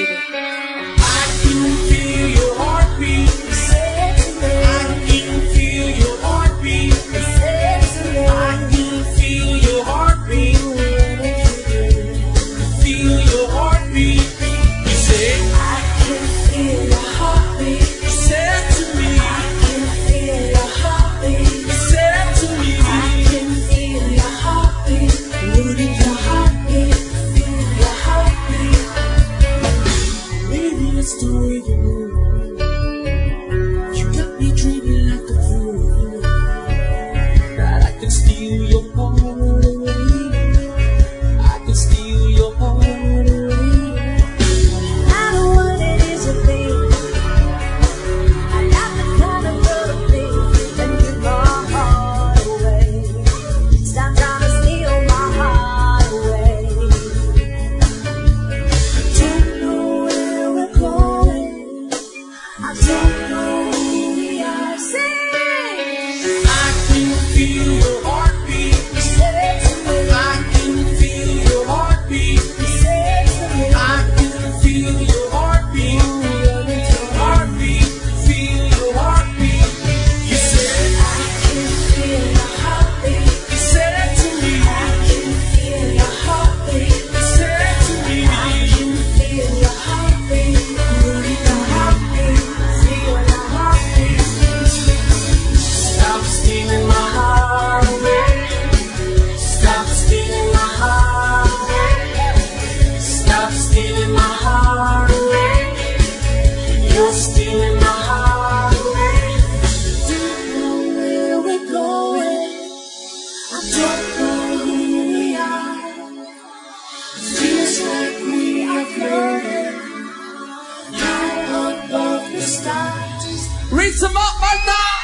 baby. I can feel your heartbeat. Say it to me. I can feel your heartbeat. Say it to me. I can feel your heartbeat. Feel your heartbeat. You say I can feel your heartbeat. you said to me. I can feel your heartbeat. You said to me. I can feel your heartbeat. Your heartbeat. Feel your heartbeat. Maybe it's the way you move. You got me dreaming like a fool that I can steal your heart away. I can steal your heart away. I know what it is you think. I got the kind of love thing that give my heart away. Stop trying to steal my heart away. I don't know where we're going. I don't know who we are. Sing. I can feel your heartbeat. Say it to me. I can feel your heartbeat. Say it to me. I can feel your heartbeat. Heartbeat, feel your heartbeat. You said, I can feel your heartbeat. you said to me. I can feel your heartbeat. You said to me. I can feel your heartbeat. Your heartbeat. Feel your heartbeat. Stop stealing my heart away. Stop stealing my heart away. Stop stealing my heart away. You're stealing my heart away. Don't know where we're going. I don't know who we are. Feels like we are floating high above the stars. Reach 'em up, my dog.